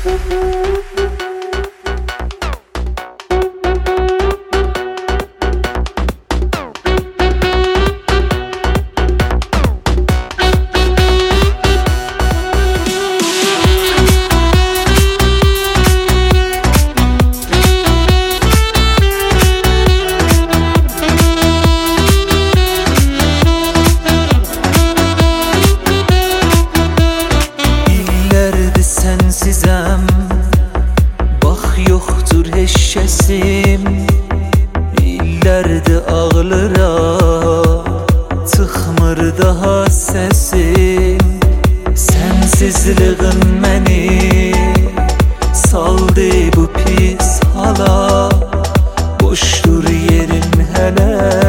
Sensizəm, bax yoxdur heşşəsim. İllərdir ağlıram, çıxmır daha səsim. Sənsizliğin məni saldı bu pis hala. Boşdur yerin hələ,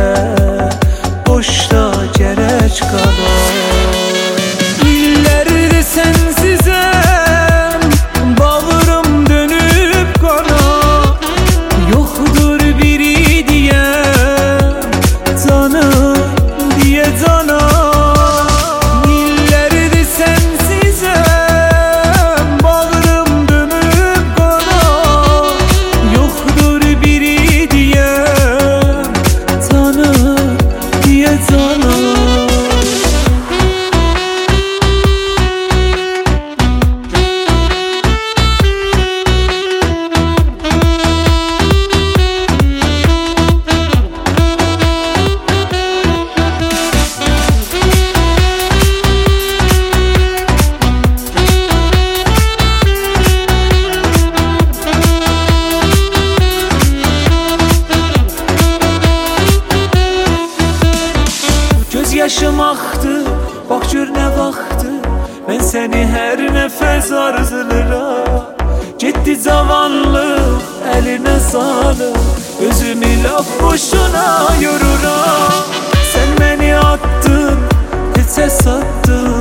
boşda gərək qalar. İllərdir sənsizəm, bağrım dönüb qana. Yoxdur biri deyəm, canım deyə cana. İllərdir sənsizəm, bağrım dönüb qana. Yoxdur biri deyəm, canım deyə cana. Yaşım axdı, bax gör nə vaxtı. Mən səni hər nəfəs arzulayıram. Getdi cavanlıq əlinə salıb, özümü laf boşuna yoruram. Sən məni attın, heçə satdın.